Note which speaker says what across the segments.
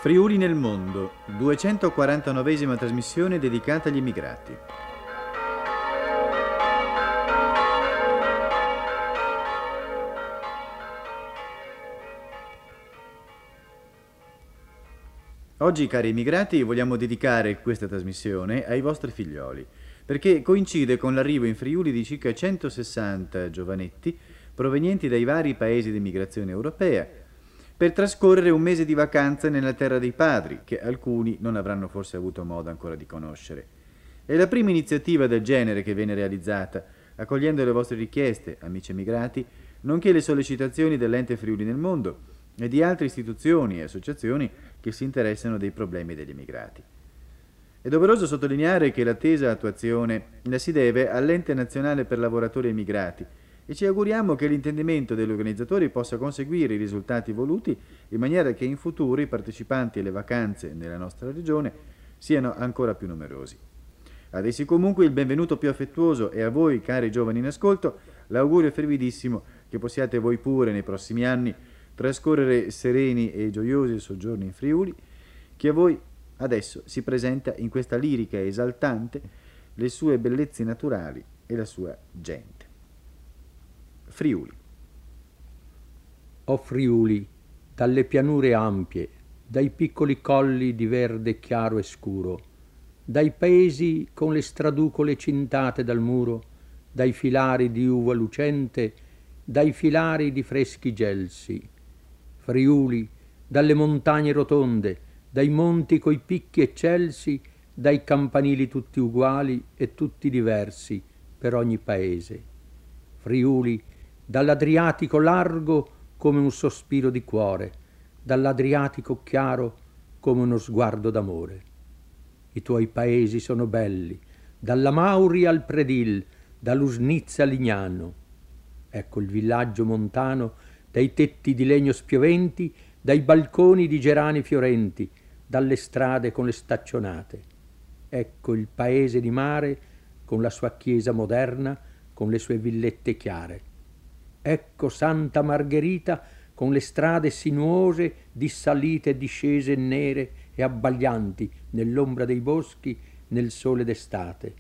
Speaker 1: Friuli nel mondo, 249esima trasmissione dedicata agli immigrati. Oggi, cari immigrati, vogliamo dedicare questa trasmissione ai vostri figlioli, perché coincide con l'arrivo in Friuli di circa 160 giovanetti provenienti dai vari paesi di immigrazione europea, per trascorrere un mese di vacanza nella terra dei padri, che alcuni non avranno forse avuto modo ancora di conoscere. È la prima iniziativa del genere che viene realizzata, accogliendo le vostre richieste, amici emigrati, nonché le sollecitazioni dell'Ente Friuli nel Mondo e di altre istituzioni e associazioni che si interessano dei problemi degli emigrati. È doveroso sottolineare che l'attesa attuazione la si deve all'Ente Nazionale per Lavoratori Emigrati, e ci auguriamo che l'intendimento degli organizzatori possa conseguire i risultati voluti in maniera che in futuro i partecipanti alle vacanze nella nostra regione siano ancora più numerosi. Ad essi comunque il benvenuto più affettuoso e a voi, cari giovani in ascolto, l'augurio fervidissimo che possiate voi pure nei prossimi anni trascorrere sereni e gioiosi soggiorni in Friuli, che a voi adesso si presenta in questa lirica esaltante le sue bellezze naturali e la sua gente. Friuli.
Speaker 2: O Friuli, dalle pianure ampie, dai piccoli colli di verde chiaro e scuro, dai paesi con le straducole cintate dal muro, dai filari di uva lucente, dai filari di freschi gelsi. Friuli, dalle montagne rotonde, dai monti coi picchi eccelsi, dai campanili tutti uguali e tutti diversi per ogni paese. Friuli, dall'Adriatico largo come un sospiro di cuore, dall'Adriatico chiaro come uno sguardo d'amore. I tuoi paesi sono belli, dalla Mauri al Predil, da Lusnizza a Lignano. Ecco il villaggio montano dai tetti di legno spioventi, dai balconi di gerani fiorenti, dalle strade con le staccionate. Ecco il paese di mare con la sua chiesa moderna, con le sue villette chiare. Ecco Santa Margherita con le strade sinuose, dissalite e discese nere e abbaglianti nell'ombra dei boschi, nel sole d'estate.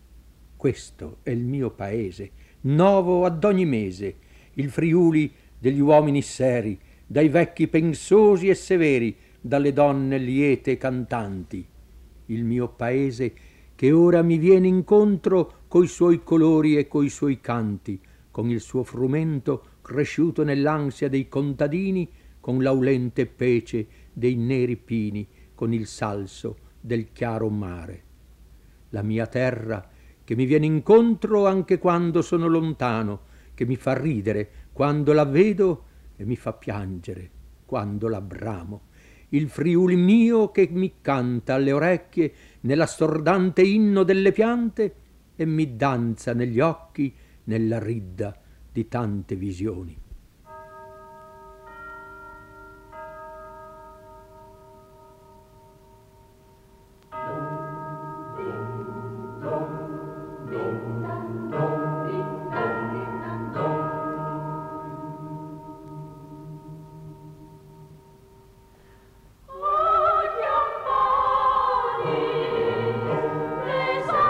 Speaker 2: Questo è il mio paese, novo ad ogni mese, il Friuli degli uomini seri, dai vecchi pensosi e severi, dalle donne liete e cantanti. Il mio paese che ora mi viene incontro coi suoi colori e coi suoi canti, con il suo frumento cresciuto nell'ansia dei contadini, con l'aulente pece dei neri pini, con il salso del chiaro mare. La mia terra che mi viene incontro anche quando sono lontano, che mi fa ridere quando la vedo e mi fa piangere quando la bramo. Il Friuli mio che mi canta alle orecchie nell'assordante inno delle piante e mi danza negli occhi nella ridda di tante visioni.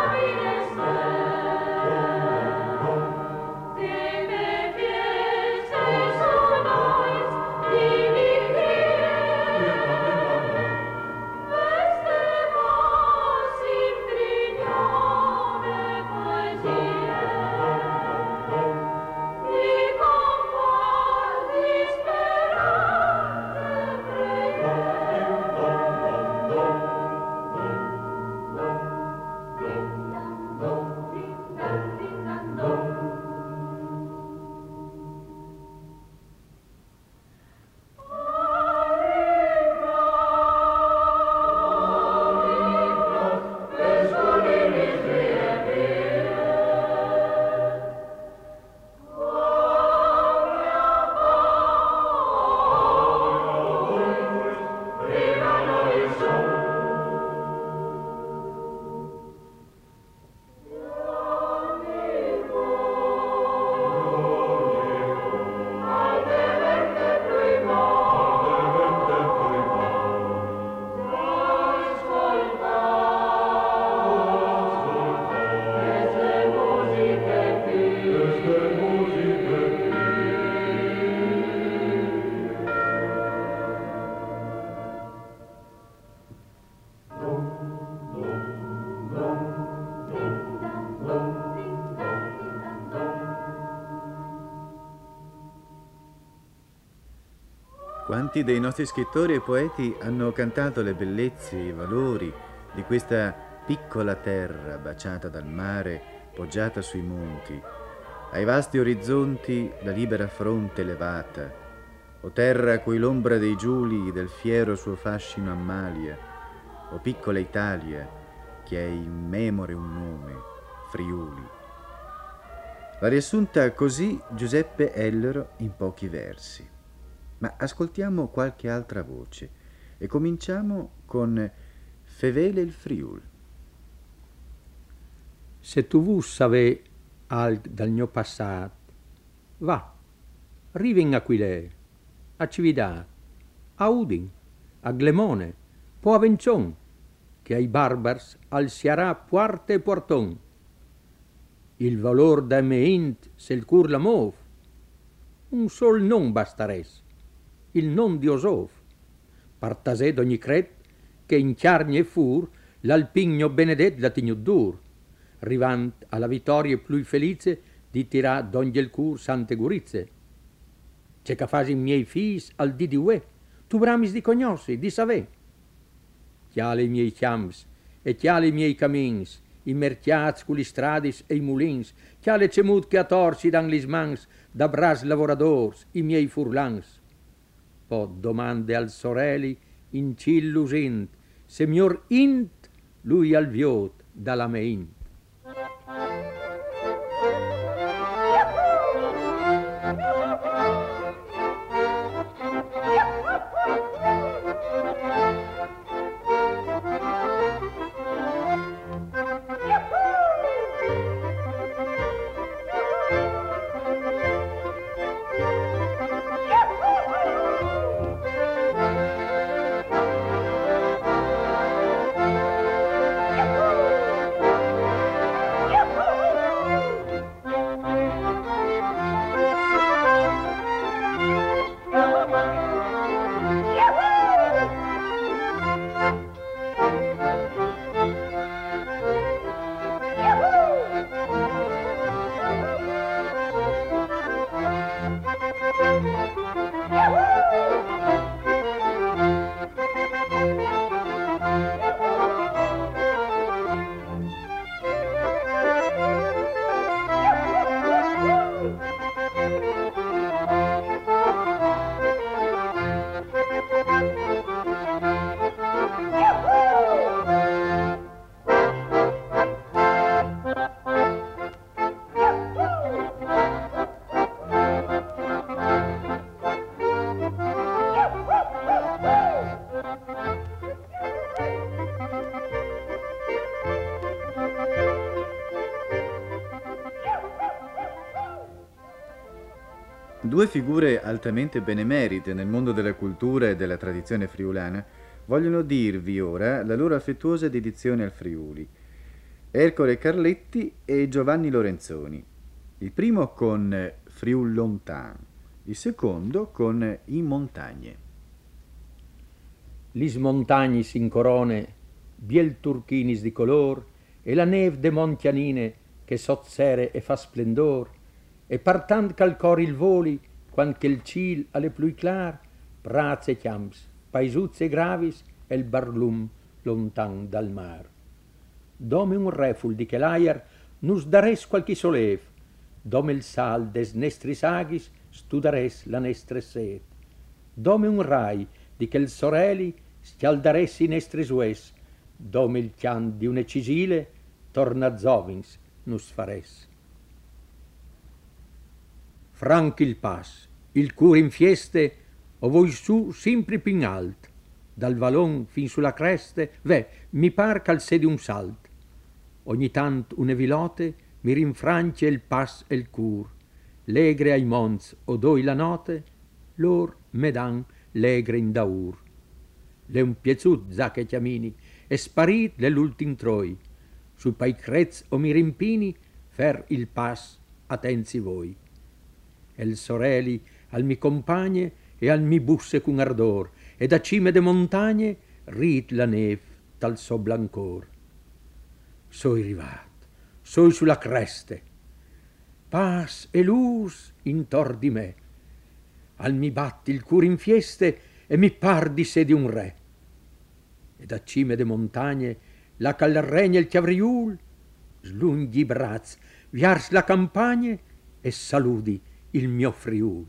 Speaker 3: Che me piense
Speaker 1: Quanti dei nostri scrittori e poeti hanno cantato le bellezze e i valori di questa piccola terra baciata dal mare, poggiata sui monti, ai vasti orizzonti la libera fronte levata, o terra a cui l'ombra dei Giuli del fiero suo fascino ammalia, o piccola Italia che è in memore un nome, Friuli. L'ha riassunta così Giuseppe Ellero in pochi versi. Ma ascoltiamo qualche altra voce e cominciamo con Fevele il Friul.
Speaker 2: Se tu vus saver alt dal mio passat, va, riven a Quilè, a Cividat, a Udin, a Glemone, po a Vencion, che ai barbars al Siarà puarte e porton. Il valor da me int se il cur la mov, un sol non bastares, il non di Osov, partasè d'ogni cret che in chiarnie fur l'alpigno benedet la tigno dur, rivant alla vittoria più felice di tirà d'ogni il cur sante gurizze. C'è che fasi miei fis al di uè, tu bramis di cognossi, di savè. Chiale i miei chiams e chiale i miei camins, i merchiats cu li stradis e i mulins, chiale cemut che a torci dan lis mans da bras lavoradors, i miei furlans. Po domande al soreli in cillus int, se mior int lui al viot dalla me int.
Speaker 1: Due figure altamente benemerite nel mondo della cultura e della tradizione friulana vogliono dirvi ora la loro affettuosa dedizione al Friuli. Ercole Carletti e Giovanni Lorenzoni. Il primo con Friul Lontan, il secondo con In Montagne.
Speaker 2: Lis montagnis in corone, biel turchinis di color, e la neve de montianine che sozzere e fa splendor, e partant cal cor il voli, quando che il cil alle plui clar, prats e chiams, paesuzze gravis, e il barlum lontan dal mar. Dome un reful di che l'aiar nus dares qualchi solev, dome il sal des nestris agis studares la nestre sed. Dome un rai di che il soreli stialdares i nestris ues, dome il chian di une cisile torna zovins nus fares. Franchi il pas, il cur in fieste, o voi su sempre pin alt, dal valon fin sulla creste, ve, mi par ch'al sedi un salt. Ogni tant une vilote mi rinfrancie il pas e il cur, legre ai mons o doi la note, lor me dan legre in daur. Le un piezut za che chiamini, e sparit l'ultim troi, su pai crez o mi rimpini, fer il pas attenzi voi. El soreli al mi compagne e al mi busse cun ardor, e da cime de montagne rit la nev tal so blancor. Soi rivat, soi sulla creste, pas e luz intor di me, al mi batti il cur in fieste e mi par di sé di un re. E da cime de montagne la cal regna il chiavriul, slunghi i braz, viars la campagne e saludi il mio Friul.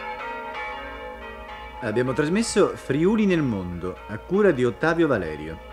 Speaker 1: Abbiamo trasmesso Friuli nel mondo, a cura di Ottavio Valerio.